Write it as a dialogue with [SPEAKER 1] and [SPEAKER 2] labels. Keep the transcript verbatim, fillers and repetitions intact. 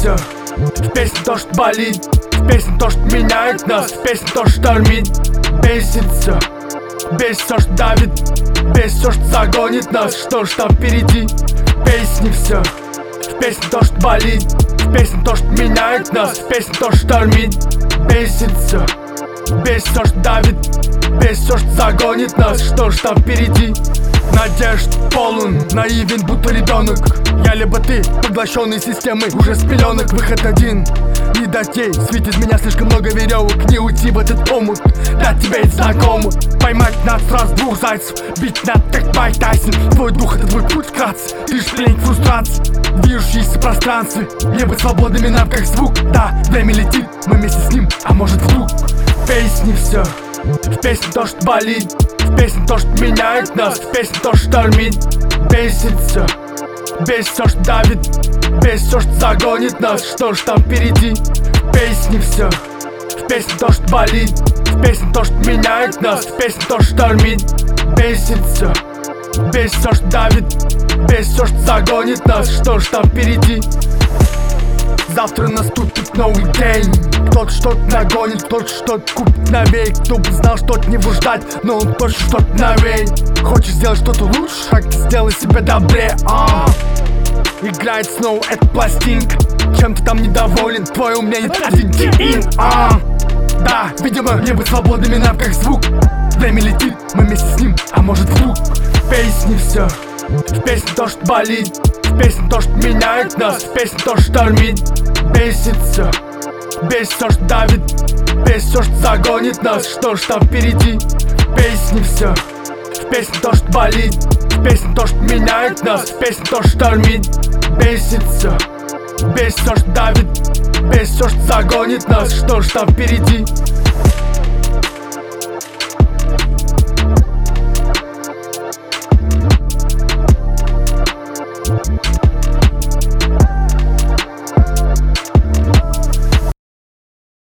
[SPEAKER 1] все, в песне то, что болит, в песне то, что меняет нас, в песне то, что штормит. Бесит все, бесит все, что давит, бесит все, что загонит нас, что ж там впереди. В песне все, в песне то, что болит, в песне то, что меняет нас, в песне то, что штормит. Бесит все, бесит все, что давит, бесит все, что загонит нас, что ж там впереди. Надежд полон, наивен, будто ребенок. Я либо ты, поглощенный системой, уже с пеленок. Выход один, не дотей, светит меня слишком много веревок. Не уйти в этот омут, для тебя это знакомо. Поймать надо сразу двух зайцев, бить надо как Майк Тайсон. Твой дух это твой путь вкратце, ты ж пленник фрустрации, движущийся в пространстве. Не быть свободными нам как звук, да, время летит, мы вместе с ним, а может вдруг. В песне все, в песне то, что болит, в песне то, что меняет нас, в песне то, что штормит. Бесит все, бесит все, что давит, бесит все, что загонит нас, что ж там впереди. В песне все, в песне то, что болит, в песне то, что меняет нас, в песне то, что штормит. Бесит все, бесит все, что давит, бесит все, что загонит нас, что ж там впереди. Завтра наступит новый день, кто-то что-то нагонит, кто-то что-то купит навек. Кто бы знал, что от него ждать, но он точно что-то навеет. Хочешь сделать что-то лучше, как сделай себя добрее, а? Играет снова эта пластинка, чем ты там недоволен, твой умение один день, а? Да, видимо, не быть свободными нам как звук. Время летит, мы вместе с ним, а может вдруг. В песне все, в песне то, что болит, в песне то, что меняет нас, в песне то, что штормит. Бесит все, бесит все, что давит, бесит все, что загонит нас, что ж там впереди. В песне все, в песне то, что болит, в песне то, что меняет нас, в песне то, что штормит. Бесит все, бесит все, что давит, бесит все, что загонит нас, что ж там впереди.